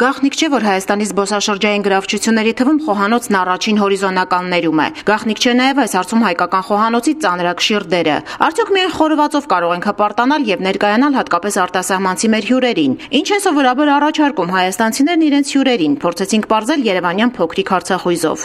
Գաղտնիք չէ, որ Հայաստանի զբոսաշրջային գրավչությունների թվում խոհանոցն առաջին հորիզոնականներում է։ Գաղտնիք չէ նաև այս հարցում հայկական խոհանոցի ծանրակշիռ դերը։ Արդյոք միայն խորովածով կարող ենք հպարտանալ եւ ներկայանալ հատկապես արտասահմանցի մեր հյուրերին։ Ինչ են սովորաբար առաջարկում հայաստանցիներն իրենց հյուրերին, փորձեցինք պարզել երևանյան փոքրիկ հարցախույզով։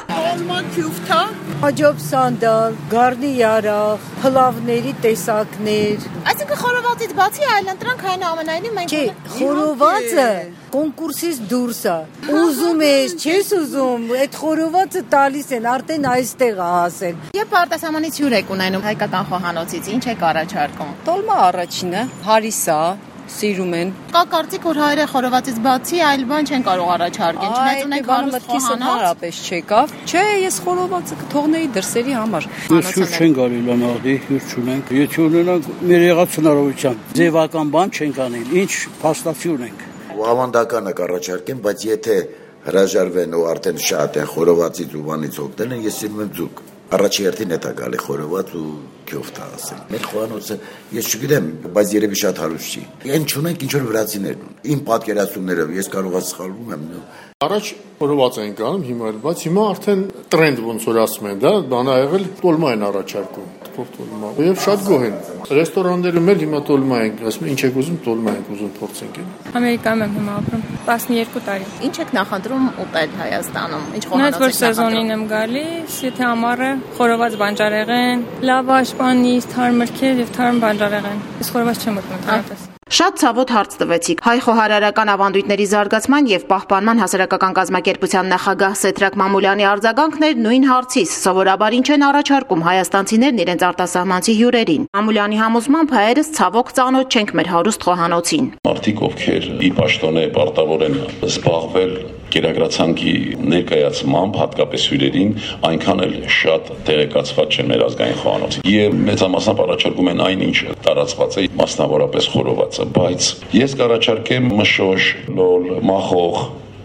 Աջոբ սանդալ, գարնի ярախ, փլավների տեսակներ։ Այսինքն խորովածից բացի այլ ընտրանք այնուամենայնիվ մենք խորովածը կոնկուրսից դուրս է։ Ուզում ես, չես ուզում, այդ խորովածը տալիս են, արդեն այստեղ է հասել։ Երբ արտասահմանից հյուր եք ունենում հայկական խոհանոցից, ինչ եք առաջարկում։ Տոլմա առաջինը, հարիսա, սիրում են։ Կա կարծիք, որ հայերը խորովածից բացի այլ բան չեն կարող առաջարկել, չնայած ունենք հարուստ խոհանոց։ Չեկավ։ Չէ, ես խորովածը կթողնեի դրսերի համար։ Հյուր չեն գալի լանաղդի, հյուր չունենք։ Եթե ունենանք մեր եղած հնարավորությամբ, ձևական բան չենք անել, ինչ փաստացի ունենք։ Ավանդականը կառաջարկեմ, բայց եթե հրաժարվեն ու արդեն շատ են խորովածից ու բանից օգնել են, ես սիրում եմ ձուկ։ Առաջի հերթին է գալի խորոված ու քյոֆտա ասել։ Մեր խոհանոցը ես չգիտեմ, բայց երևի շատ հարուստ չի։ Այն չունենք ինչ որ վրացիներն ունեն։ Իմ պատկերացումներով ես կարող եմ սխալվում եմ։ Առաջ խորոված են գանում, հիմա էլ, բայց հիմա արդեն տրենդ ոնց որ ասում են, դա բան ա եղել, տոլմա են առաջարկում։ Տոլմա։ Եվ շատ գոհ են։ Ռեստորաններում էլ հիմա տոլմա են, ասում ինչ եք ուզում, տոլմա ենք ուզում փորձենք։ Ամերիկայում եմ հիմա ապրում 12 տարի։ Ինչ եք նախընտրում ուտել Հայաստանում։ Ինչ խոհանոց եք սեզոնին եմ գալիս, եթե ամառը խորոված բանջարեղեն, լավաշ, պանիր, թարմ մրգեր եւ թարմ բանջարեղեն։ Ես խորոված չեմ ուտում դրանից։ Շատ ցավոտ հարց տվեցիք։ Հայ խոհարարական ավանդույթների զարգացման եւ պահպանման հասարակական կազմակերպության նախագահ Սեդրակ Մամուլյանի արձագանքներ նույն հարցից։ Սովորաբար ինչ են առաջարկում հայաստանցիներն իրենց արտասահմանցի հյուրերին։ Մամուլյանի համոզմամբ հայերս ցավոք ծանոթ չենք մեր հարուստ խոհանոցին։ Մարդիկ, ովքեր ի պաշտոնե պարտավոր են զբաղվել գերագրացանկի ներկայացմամբ, հատկապես հյուրերին, այնքան էլ շատ տեղեկացված չեն մեր ազգային խոհանոցին։ Եվ մեծամասամբ առաջարկում են այն, ինչը տարածված է, մասնավորապես խորովածը, բայց ես կառաջարկեմ մշոշ, լոլ, մախոխ,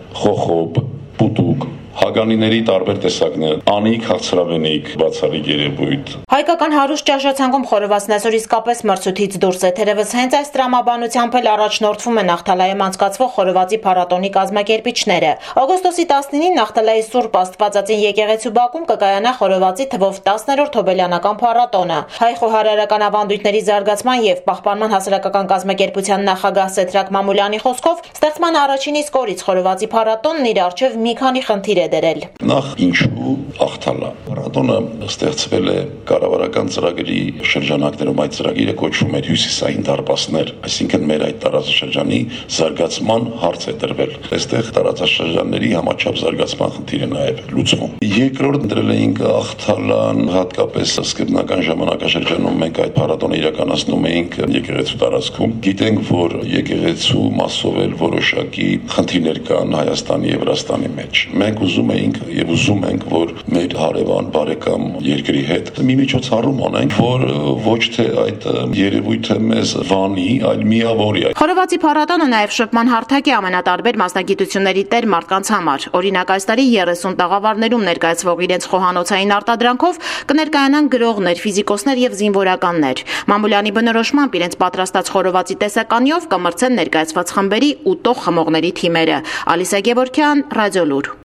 խոխոբ, պուտուկ, հագանիների տարբեր տեսակներ, անիկ, հացրավենիք, բացառիկ երևույթ։ Հայկական հարուստ ճաշացանկում խորովածն այսօր իսկապես մրցույթից դուրս է, թերևս հենց այս տրամաբանությամբ էլ առաջնորդվում է Նախթալայում անցկացվող խորովածի փառատոնի կազմակերպիչները։ Օգոստոսի 19-ին Նախթալայի Սուրբ Աստվածածին եկեղեցու բակում կկայանա խորովածի թվով 10-րդ հոբելյանական փառատոնը։ Հայ խոհարարական ավանդույթների զարգացման եւ պահպանման հասարակական կազմակերպության նախագահ Սեդրակ Մամուլյանի խոսքով ստեղծման առաջին իսկ օրից խորովածի փառատոնն իր առջև մի քանի խնդիր դերել։ Նախ ինչու Ախթալա փառատոնը ստեղծվել է կառավարական ծրագրի շրջանակներում, այդ ծրագիրը կոչվում է հյուսիսային դարպասներ, այսինքն մեր այդ տարածաշրջանի զարգացման հարց է դրվել։ Այստեղ տարածաշրջանների համաչափ զարգացման խնդիրը նաև լուծվում։ Երկրորդ դրել էինք Ախթալան հատկապես սկզբնական ժամանակաշրջանում մենք այդ փառատոնը իրականացնում էինք եկեղեցու տարածքում։ Գիտենք, որ եկեղեցու մասով էլ որոշակի խնդիրներ կան Հայաստանի եւ Վրաստանի մեջ։ Մենք ուզում էինք եւ ուզում ենք, որ մեր հարևան բարեկամ երկրի հետ մի միջոցառում անենք, որ ոչ թե այդ երևույթը մեզ վանի, այլ միավորի։ Խորովածի փառատոնը նաև շփման հարթակ է ամենատարբեր մասնագիտությունների տեր մարդկանց համար։ Օրինակ այս տարի 30 տաղավարներում ներկայացվող իրենց խոհանոցային արտադրանքով կներկայանան գրողներ, ֆիզիկոսներ եւ զինվորականներ։ Մամուլյանի բնորոշմամբ իրենց պատրաստած խորովածի տեսականիով կմրցեն ներկայացված խմբերի ուտող խմողների թիմերը։ Ալիսա Գևորգյան, Ռադիոլուր։